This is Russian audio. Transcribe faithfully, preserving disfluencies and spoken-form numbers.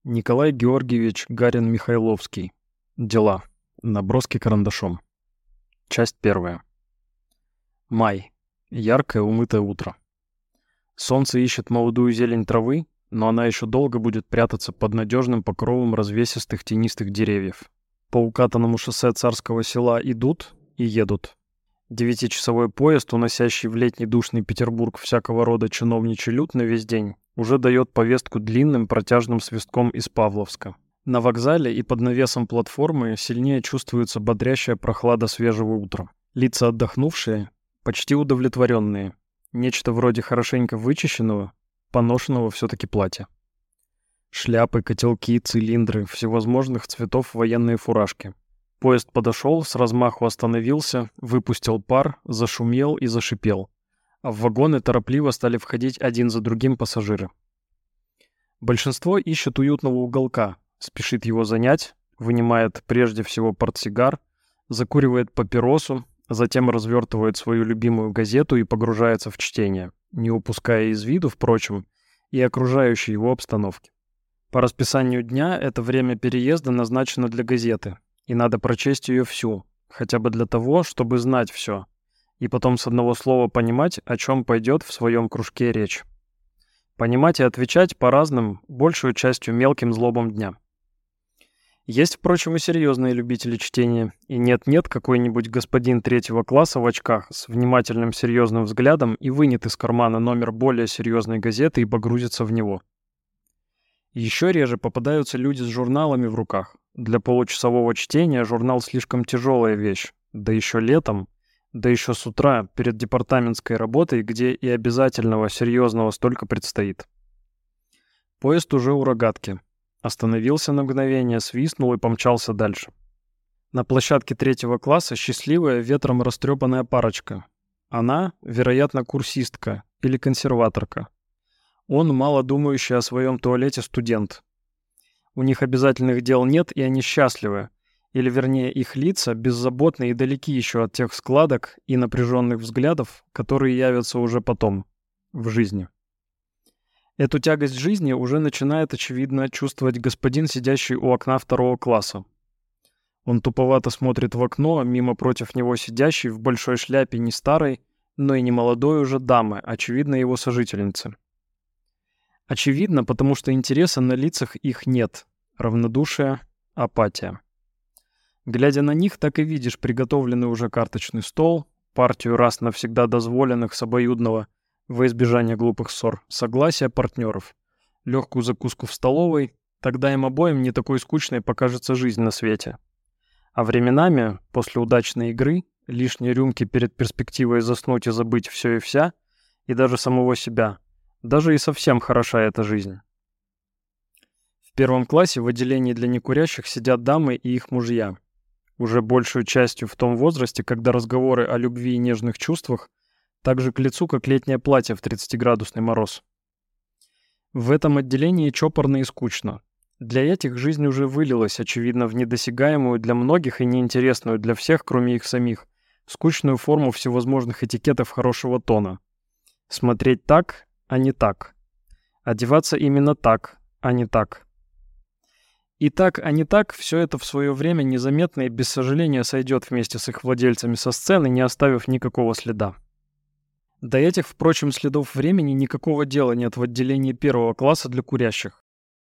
Николай Георгиевич Гарин-Михайловский. Дела. Наброски карандашом. Часть первая. Май. Яркое умытое утро. Солнце ищет молодую зелень травы, но она еще долго будет прятаться под надежным покровом развесистых тенистых деревьев. По укатанному шоссе Царского Села идут и едут. Девятичасовой поезд, уносящий в летний душный Петербург всякого рода чиновничий люд на весь день, уже дает повестку длинным протяжным свистком из Павловска. На вокзале и под навесом платформы сильнее чувствуется бодрящая прохлада свежего утра. Лица отдохнувшие, почти удовлетворенные. Нечто вроде хорошенько вычищенного, поношенного все-таки платья. Шляпы, котелки, цилиндры, всевозможных цветов военные фуражки. Поезд подошел, с размаху остановился, выпустил пар, зашумел и зашипел. А в вагоны торопливо стали входить один за другим пассажиры. Большинство ищет уютного уголка, спешит его занять, вынимает прежде всего портсигар, закуривает папиросу, затем развертывает свою любимую газету и погружается в чтение, не упуская из виду, впрочем, и окружающей его обстановки. По расписанию дня это время переезда назначено для газеты, и надо прочесть ее всю, хотя бы для того, чтобы знать все, и потом с одного слова понимать, о чем пойдет в своем кружке речь. Понимать и отвечать по разным, большую частью мелким злобам дня. Есть, впрочем, и серьезные любители чтения, и нет-нет, какой-нибудь господин третьего класса в очках с внимательным серьезным взглядом и вынет из кармана номер более серьезной газеты и погрузится в него. Еще реже попадаются люди с журналами в руках. Для получасового чтения журнал слишком тяжелая вещь, да еще летом, да еще с утра, перед департаментской работой, где и обязательного серьезного столько предстоит. Поезд уже у рогатки. Остановился на мгновение, свистнул и помчался дальше. На площадке третьего класса счастливая, ветром растрепанная парочка. Она, вероятно, курсистка или консерваторка. Он, мало думающий о своем туалете студент. У них обязательных дел нет, и они счастливы. Или, вернее, их лица беззаботны и далеки еще от тех складок и напряженных взглядов, которые явятся уже потом, в жизни. Эту тягость жизни уже начинает, очевидно, чувствовать господин, сидящий у окна второго класса. Он туповато смотрит в окно, мимо против него сидящей в большой шляпе не старой, но и не молодой уже дамы, очевидно, его сожительницы. Очевидно, потому что интереса на лицах их нет, равнодушие, апатия. Глядя на них, так и видишь приготовленный уже карточный стол, партию раз навсегда дозволенных с обоюдного, во избежание глупых ссор, согласия партнеров, легкую закуску в столовой, тогда им обоим не такой скучной покажется жизнь на свете. А временами, после удачной игры, лишние рюмки перед перспективой заснуть и забыть все и вся, и даже самого себя, даже и совсем хороша эта жизнь. В первом классе в отделении для некурящих сидят дамы и их мужья, уже большую частью в том возрасте, когда разговоры о любви и нежных чувствах так же к лицу, как летнее платье в тридцатиградусный мороз. В этом отделении чопорно и скучно. Для этих жизнь уже вылилась, очевидно, в недосягаемую для многих и неинтересную для всех, кроме их самих, скучную форму всевозможных этикетов хорошего тона. Смотреть так, а не так. Одеваться именно так, а не так. И так, а не так, все это в свое время незаметно и без сожаления сойдет вместе с их владельцами со сцены, не оставив никакого следа. До этих, впрочем, следов времени никакого дела нет в отделении первого класса для курящих.